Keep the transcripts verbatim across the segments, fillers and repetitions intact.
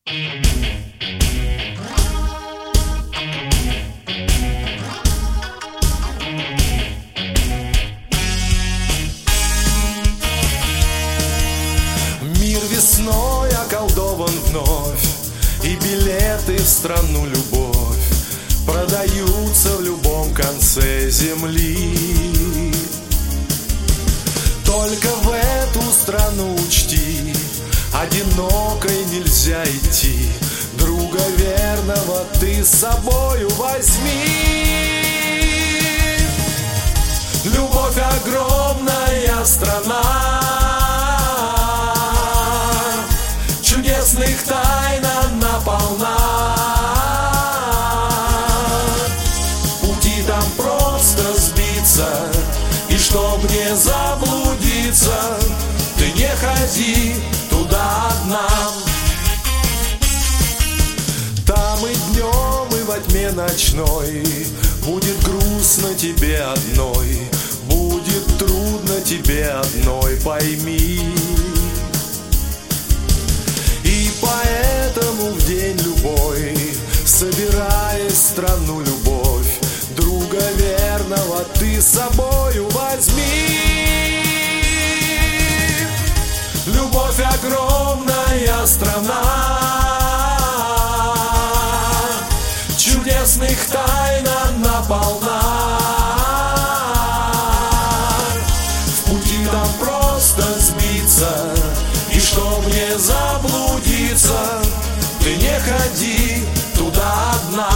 Мир весной околдован вновь, и билеты в страну любовь продаются в любом конце земли. Только в эту страну учти, одинокой нельзя идти, друга верного ты с собою возьми. Любовь огромная страна, чудесных тайн она полна. Пути там просто сбиться, и чтоб не заблудиться, ты не ходи туда одна. Там и днем, и во тьме ночной будет грустно тебе одной, будет трудно тебе одной, пойми. И поэтому в день любой, собираясь в страну любовь, друга верного ты с собою возьми. Любовь огромная страна, чудесных тайн она полна. В пути там просто сбиться, и чтоб не заблудиться, ты не ходи туда одна.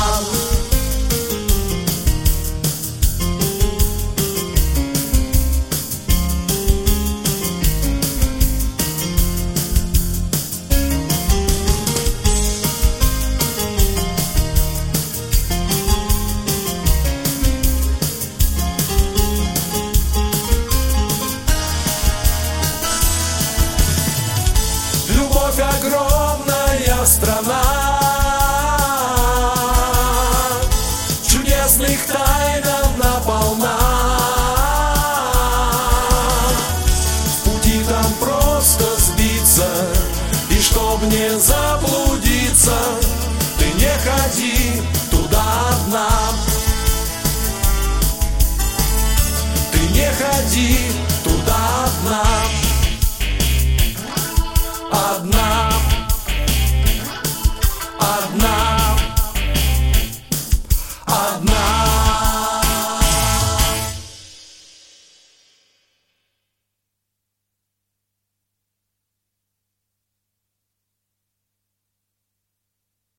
Любовь огромная страна, чудесных тайн она полна. В пути там просто сбиться, и чтоб не заблудиться, ты не ходи туда одна. Ты не ходи туда одна. Одна.